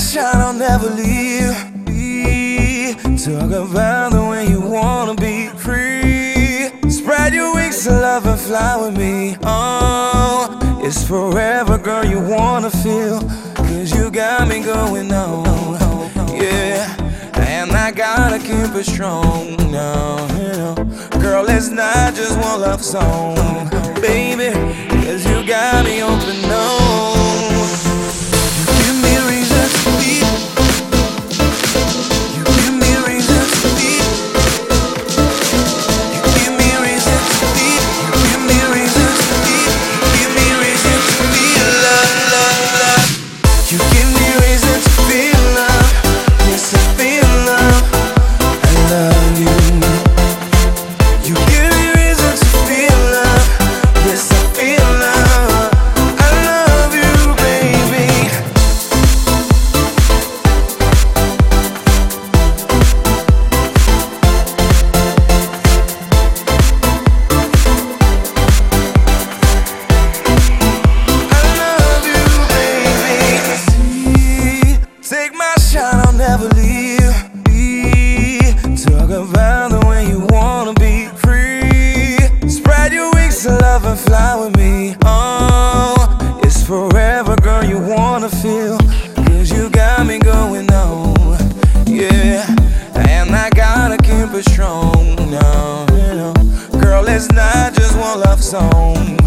shine, I'll never leave. Talk about the way you wanna be free. Spread your wings to love and fly with me. Oh, it's forever, girl, you wanna feel. Cause you got me going on. Yeah, and I gotta keep it strong now, you know. Girl, it's not just one love song, baby, cause you got me open, no. You give me reasons to be. You give me reasons to be. You give me reasons to be. You give me reasons to be. You give me reasons to be. Love, love, love. You give me reasons to feel love. Yes, I feel love. I love you. You give me reasons to feel love. Yes, I feel love. I love you, baby. I love you, baby. Take my shine, I'll never leave. Talk about the way you wanna be free. Spread your wings to love and fly with me. Oh, it's forever, girl, you wanna feel. Cause you got me going on. Yeah, and I gotta keep it strong now, you know. Girl, it's not just one love song.